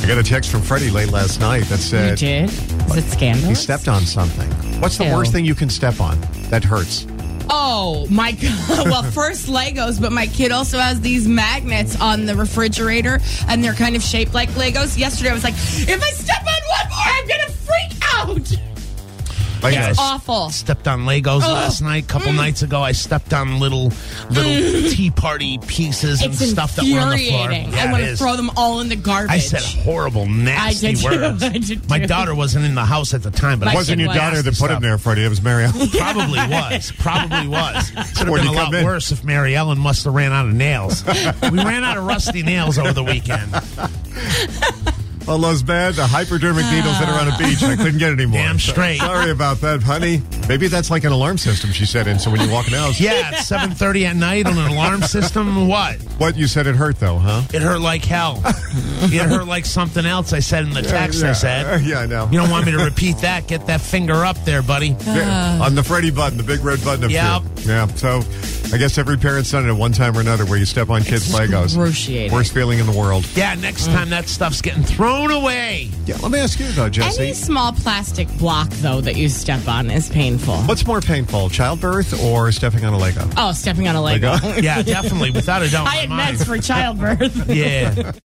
got a text from Freddie late last night that You said did? Is it scandalous? he stepped on something. What's the Ew. worst thing you can step on that hurts? Oh, my God. Well, first Legos, but my kid also has these magnets on the refrigerator, and they're kind of shaped like Legos. Yesterday, I was like, if I step on one more, I'm going to freak out. Like It's awful. Stepped on Legos last night. A couple nights ago, I stepped on little tea party pieces and It's stuff that were on the floor. infuriating. Yeah, I want it to is. throw them all in the garbage. I said horrible, nasty I did too. words. I did My too. daughter wasn't in the house at the time, but My It wasn't kid your was. daughter that put him Stuff. there, Freddie. It was Marielle. Probably was. Probably was. Could have Where'd been you a come lot in? worse if Mary Ellen must have ran out of nails. We ran out of rusty nails over the weekend. All those bad, the hypodermic needles that are on a beach. I couldn't get any more. Damn straight. Sorry about that, honey. Maybe that's like an alarm system she set in, so when you walk in the house. Yeah, at 7:30 at night on an alarm system. What? What, you said it hurt, though, huh? It hurt like hell. It hurt like something else I said in the text. I said. Yeah, I know. You don't want me to repeat that? Get that finger up there, buddy. Yeah, on the Freddie button, the big red button up Yep. here. Yeah, so I guess every parent's done it at one time or another where you step on kids' Legos. Excruciating. Worst feeling in the world. Yeah, next time that stuff's getting thrown away. Yeah, let me ask you, though, Jesse. Any small plastic block, though, that you step on is painful. What's more painful, childbirth or stepping on a Lego? Oh, stepping on a Lego. Lego? Yeah, definitely, without a doubt. I had meds for childbirth. Yeah.